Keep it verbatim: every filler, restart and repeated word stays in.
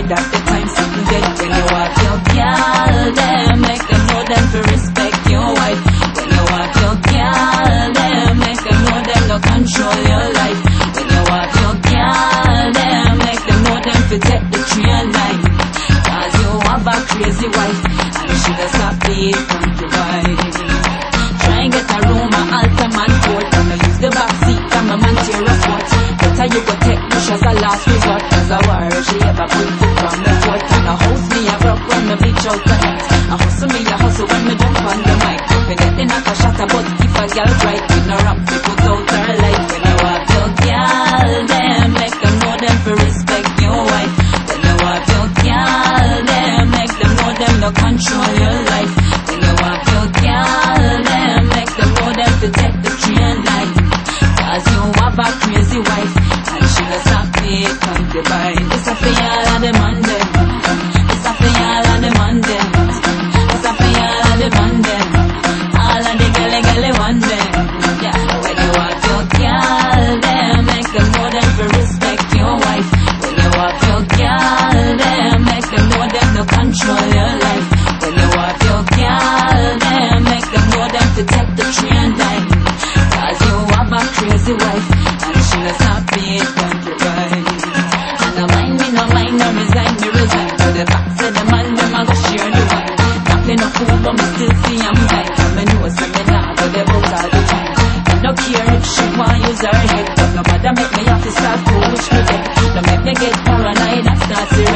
that the time something dead. When you walk your girl, them make them know them to respect your wife. When you walk your girl, them make them know them to control your life. When you walk your girl, them make them know them to take the train line. Cause you have a crazy wife, and she does not be concubine. Try and get a room, a altar man court, and I use the back seat, and my man tear a foot. Better you go take push as a last resort. As a warrior, she ever put foot from the fort. And a house me a broke when me bleach out the night. A hustle me a hustle when me jump on the mic. Me get in a shot about keep a girl bright. With no rap, we put out her life. When you walk your girl, them make them know them for respect your wife. When you walk your girl, them make them know them no control your life. When you walk your girl, them make them know them to take the train line. Cause you have a crazy wife, and she does not be concubine. It's a for y'all and the man them. It's a for y'all and the man them. It's a for y'all and the man them. All of the gully gully one them. Yeah, when you walk your girl, them make them know them to respect your wife. When you walk your girl, them make them know them to control your life. When you walk your girl, them make them know them to take the train line. Cause you have a crazy wife, and she does not be concubine. And no mind me, no mind, no resign, me resign. To the fact that the man, them a go share the wine. Not play no fool, but me still see I'm blind. And me know some me nah go there out all the time. I don't care if she want use her head, but no matter make me have to start foolish me dead. Don't make me get paranoid and start to